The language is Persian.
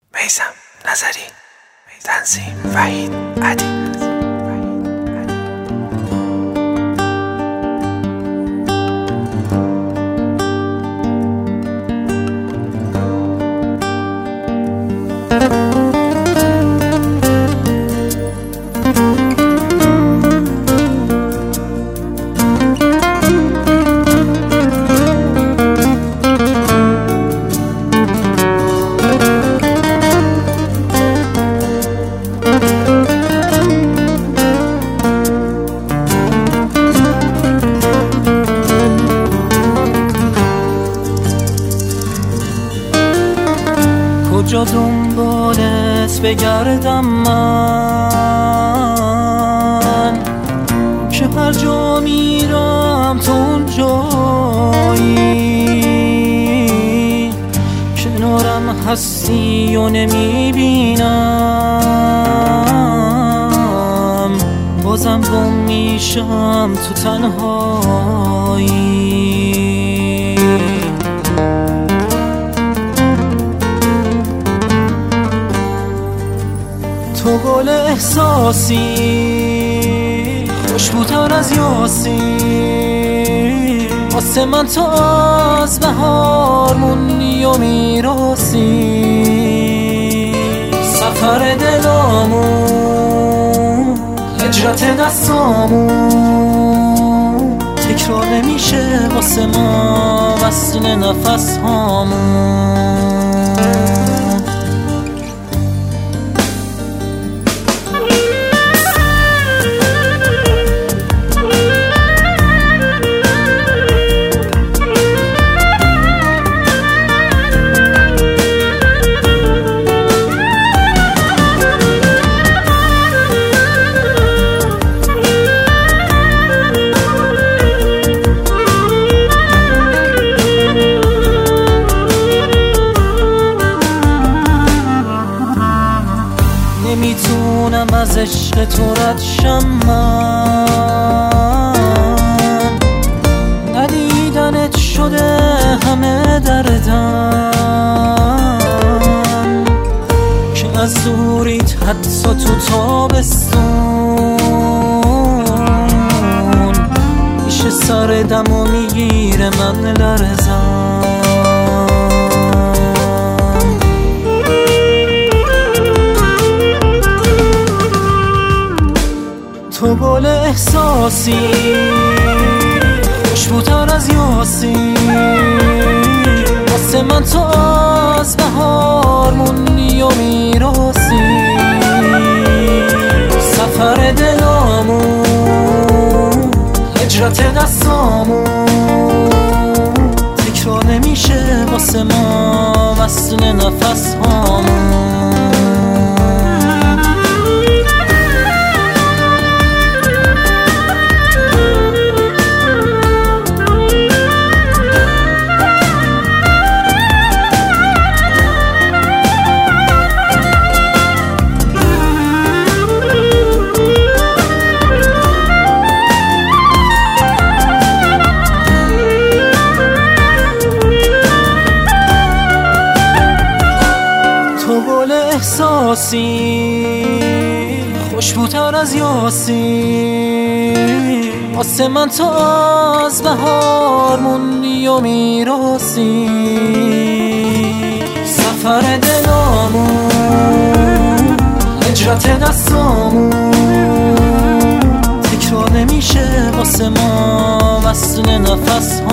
میثم نظری، تنظیم وحید عدی. کجا دنبالت بگردم من که هر جا میرم تو اونجایی، کنارم هستی و نمیبینم، بازم گم میشم تو تنهایی. تو گل احساسی خوشبوتر از یاسی، واسه من تو از بهار موندی و میراسی. سفر دلامون هجرت دستامون تکرار نمیشه واسه ما وصل نفس هامون. نمیتونم از عشق تو رد شم من، ندیدنت شده همه دردم، که از دوریت حتی تو تابستون میشه سر دم و میگیره من لرزم. تو گل احساسی خوشبوتر از یاسی، واسه من تو از بهار موندی و میراسی. سفر دلامون هجرت دستامون تکرار نمیشه واسه ما وصل نفس هامون. احساسی خوشبوتر از یاسی، واسه من تو از بهار موندی و میراسی. سفر دلامون هجرت دستامون تکرار نمیشه واسه ما وصل نفس